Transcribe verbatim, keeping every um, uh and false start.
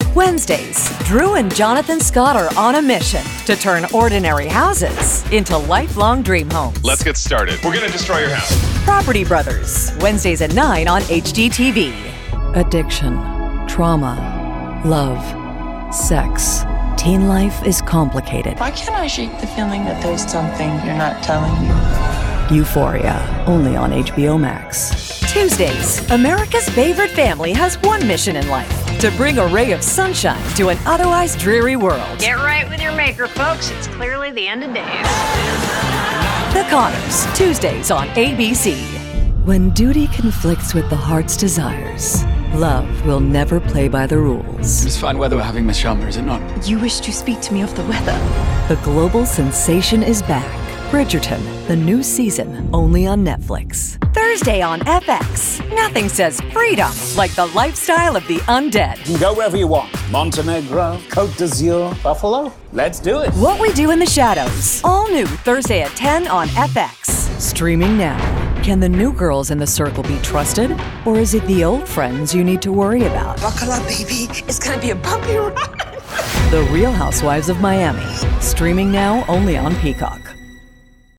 Wednesdays, Drew and Jonathan Scott are on a mission to turn ordinary houses into lifelong dream homes. Let's get started. We're going to destroy your house. Property Brothers, Wednesdays at nine on H G T V. Addiction, trauma, love, sex. Teen life is complicated. Why can't I shake the feeling that there's something you're not telling me? Euphoria, only on H B O Max. Tuesdays, America's favorite family has one mission in life: to bring a ray of sunshine to an otherwise dreary world. Get right with your maker, folks. It's clearly the end of days. The Connors, Tuesdays on A B C. When duty conflicts with the heart's desires, love will never play by the rules. It's fine weather we're having, Miss Sharma, is it not? You wish to speak to me of the weather. The global sensation is back. Bridgerton, the new season, only on Netflix. Thursday on F X. Nothing says freedom like the lifestyle of the undead. You can go wherever you want. Montenegro, Côte d'Azur, Buffalo. Let's do it. What We Do in the Shadows. All new Thursday at ten on F X. Streaming now. Can the new girls in the circle be trusted? Or is it the old friends you need to worry about? Buckle up, baby. It's gonna be a bumpy ride. The Real Housewives of Miami. Streaming now only on Peacock.